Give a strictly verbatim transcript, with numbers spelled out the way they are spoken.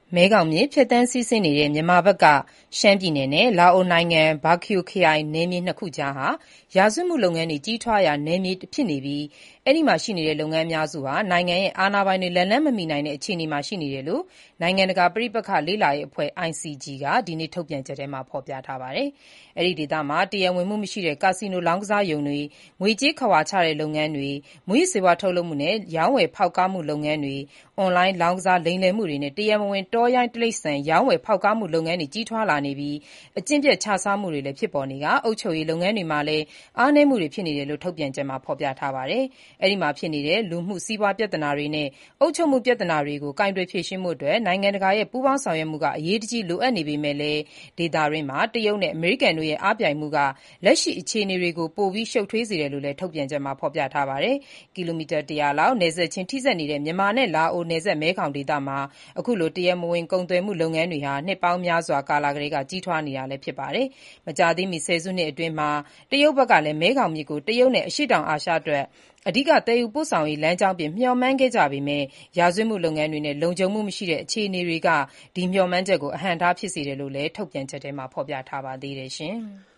မဲခေါင်မြစ်ဖြတ်သန်းစီးဆင်းနေတဲ့မြန်မာဘက်ကရှမ်းပြည်နယ်နဲ့လာအိုနိုင်ငံဘားခရိုခရိုင်နယ်မြေနှစ်ခုကြားဟာရာဇဝတ်မှုလုပ်ငန်းတွေကြီးထွားရာနယ်မြေဖြစ်နေပြီးအဲဒီမှာရှိနေတဲ့လုပ်ငန်းအများစုဟာနိုင်ငံရဲ့အာဏာပိုင်တွေလက်လှမ်းမမီနိုင်တဲ့အခြေအနေမှာရှိနေတယ်လို့နိုင်ငံတကာပဋိပက္ခလေ့လာရေးအဖွဲ့ အိုင် စီ ဂျီ ကဒီနေ့ထုတ်ပြန်ချက်ထဲမှာဖော်ပြထားပါတယ်။အဲဒီဒေသမှာတရားဝင်မှုမရှိတဲ့ကာစီနိုလောင်းကစားရုံတွေ၊ငွေကြေးခဝါချတဲ့လုပ်ငန်းတွေ၊မူးယစ်ဆေးဝါးထုတ်လုပ်မှုနဲ့ရောင်းဝယ်ဖောက်ကားမှုလုပ်ငန်းတွေ၊အွန်လိုင်းလောင်းကစားလိမ်လည်မှုတွေနဲ့တရားမဝင်တောရိုင်းတိရစ္ဆာန်ရောင်းဝယ်ဖောက်ကားမှုလုပ်ငန်းတွေကြီးထွားလာနေပြီးအကျင့်ပျက်ခြစားမှုတွေလည်းဖြစ်ပေါ်နေကာအုပ်ချုပ်ရေးလုပ်ငန်းတွေမှာလည်းအားနည်းမှုတွေဖြစ်နေတယ်လို့ထုတ်ပြန်ချက်မှာဖော်ပြထားပါတယ်။အဲဒီမှာဖြစ်နေတဲ့လူမှုစီးပွားပြဿနာတွေနဲ့အုပ်ချုပ်မှုပြဿနာတွေကိုကိုင်တွယ်ဖြေရှင်းဖို့အတွက်နိုင်ငံတကာရဲ့ပူးပေါင်းဆောင်ရွက်မှုကအရေးတကြီးလိုအပ်နေပေမဲ့လည်းဒေသတွင်းမှာတရုတ်နဲ့အမေရိကန်တို့ရဲ့အားပြိုင်မှုကလက်ရှိအခြေအနေတွေကိုပိုပြီးရှုပ်ထွေးစေတယ်လို့လည်းထုတ်ပြန်ချက်မှာဖော်ပြထားပါတယ်။ကီလိုမီတာတရာလောက်နယ်စပ်ချင်းထိစပ်နေတဲ့မြန်မာနဲ့လာအိုနယ်စပ်မဲခေါင်ဒေသမှာအခုလိုတရားမဝင်ကုန်သွယ်မှုလုပ်ငန်းတွေဟာနှစ်ပေါင်းများစွာကာလကတည်းကကြီးထွားနေတာလည်းဖြစ်ပါတယ်။မကြာသေးမီဆယ်စုနှစ်အတွင်းမှာတရုတ်ဘက်ကလည်းမဲခေါင်မြစ်ကိုတရုတ်နဲ့အရှေ့တောင်အာရှအတွက်အဓိကသယ်ယူပို့ဆောင်ရေးလမ်းကြောင်းအဖြစ်မျှော်မှန်းခဲ့ကြပေမဲ့ရာဇဝတ်မှုလုပ်ငန်းတွေနဲ့လုံခြုံမှုမရှိတဲ့အခြေအနေတွေကဒီမျှော်မှန်းချက်ကိုအဟန့်အတားဖြစ်စေတယ်လို့လည်းထုတ်ပြန်ချက်ထဲမှာဖော်ပြထားပါသေးတယ်။